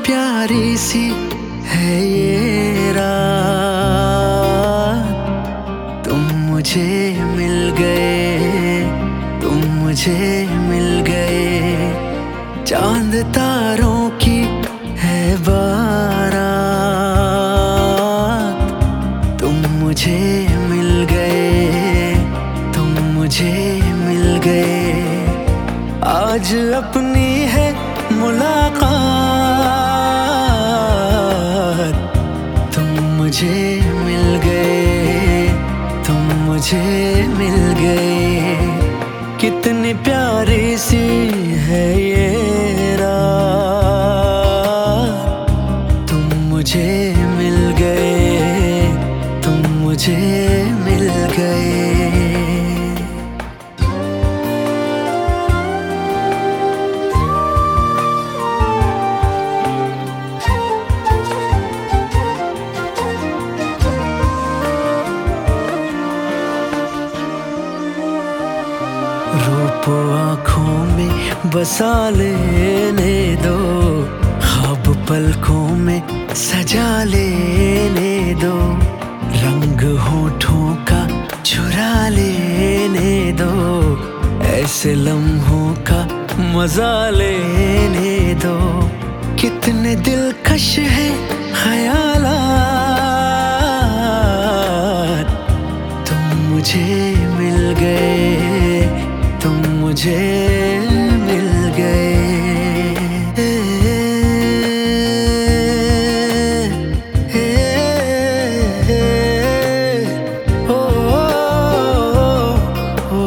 प्यारी सी है ये रात। तुम मुझे मिल गए, तुम मुझे मिल गए। चांद तारों की है बारात। तुम मुझे मिल गए, तुम मुझे मिल गए। आज अपनी है मुलाकात। तुम मुझे मिल गए, तुम मुझे मिल गए। कितनी प्यारी सी है ये रात। तुम मुझे मिल गए, तुम मुझे मिल गए। रूप आँखों में बसा लेने दो, ख्वाब पलकों में सजा लेने दो। रंग होठों का चुरा लेने दो, ऐसे लम्हों का मजा लेने दो। कितने दिलकश है ख्यालात। तुम मुझे मिल गए, तुम मुझे मिल गए। ओ, ओ,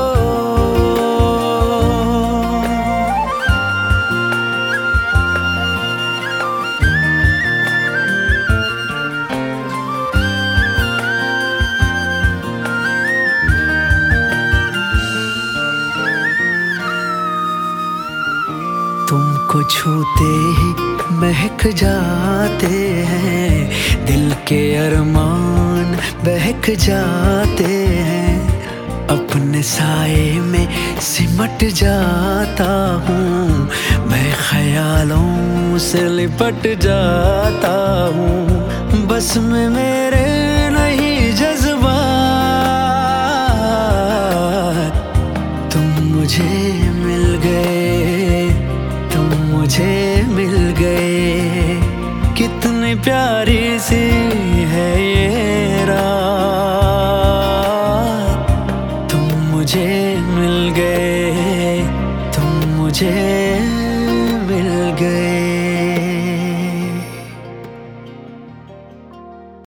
तुमको छूते ही महक जाते हैं, दिल के अरमान बहक जाते हैं। अपने साए में सिमट जाता हूँ, मैं ख्यालों से लिपट जाता हूँ। बस में मेरे नहीं जज्बात। तुम मुझे मिल गए, तुम मुझे मिल गए। कितनी प्यारी सी है ये रात। तुम मुझे मिल गए, तुम मुझे मिल गए।